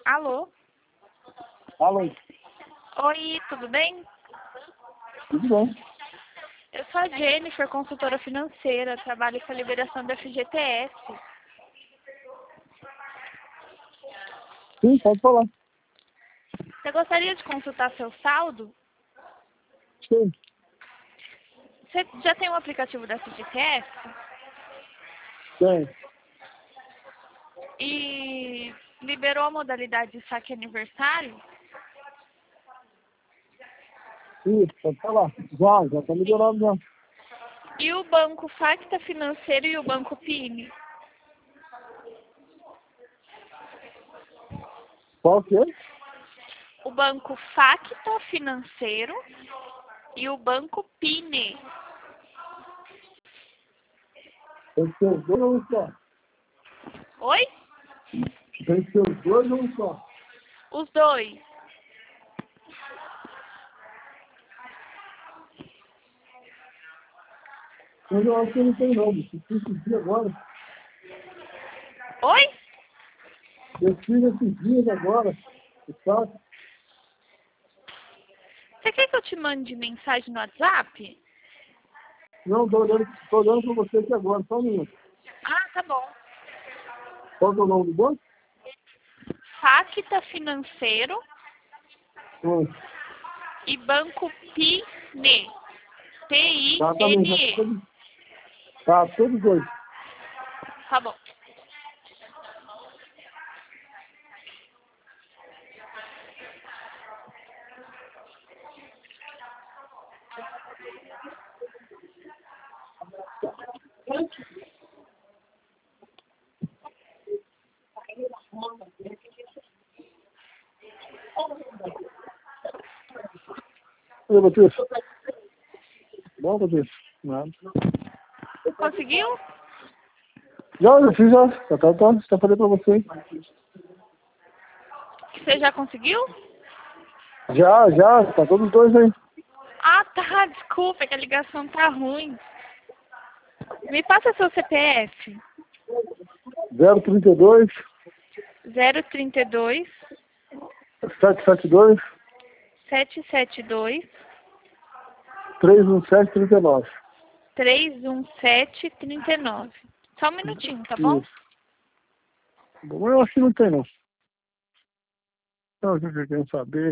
Alô? Alô, Oi, tudo bem? tudo bom? Eu sou a Jennifer, consultora financeira, trabalho com a liberação da FGTS. Sim, pode falar. Você gostaria de consultar seu saldo? Sim, Você já tem um aplicativo da FGTS? tem. E liberou a modalidade de saque aniversário? Sim, pode falar. Já tá liberado já. E o Banco Facta Financeiro e o Banco PIN? Qual que é? O Banco Facta Financeiro e o Banco PIN. Tem que ser os dois ou um só? Oi? Tem que ser os dois ou um só? Os dois. Mas eu acho que não tem não, bicho. Eu fiz esses dias agora. Oi? Eu fiz esses dias agora. Tá? Você quer que eu te mande mensagem no WhatsApp? Não, tô olhando pra você aqui agora, só um minuto. Ah, tá bom. Qual que é o nome do banco? Facta Financeiro Oi. e Banco PIN. Exatamente. PINE. Tá, todos dois. Tá bom. Oi, Patrícia. Bom, Patrícia? Nada. Conseguiu? Já fiz já. Já falei pra você. Você já conseguiu? Já. Tá todos dois aí. Ah, tá. Desculpa, é que a ligação tá ruim. Me passa seu CPF. 032 032 772 772 317 39. 31739. Só um minutinho, tá bom? Isso. Bom, eu acho que não tem, não. Então, o que eu quero saber?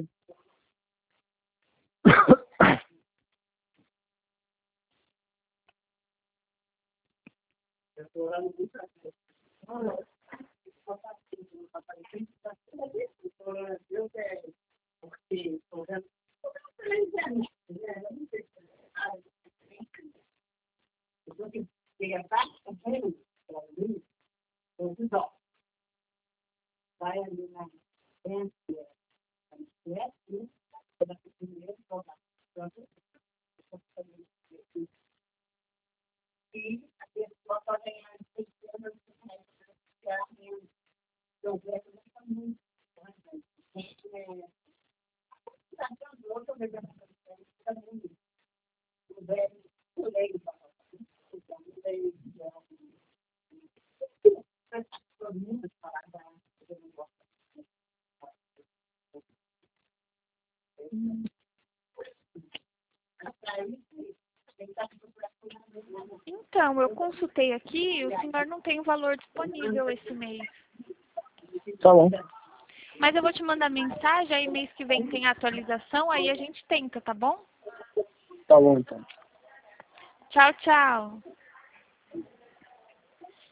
Então, eu consultei aqui e o senhor não tem o valor disponível esse mês. Tá bom. Mas eu vou te mandar mensagem, aí mês que vem tem atualização, aí a gente tenta, tá bom? Tá bom, então. Tchau, tchau.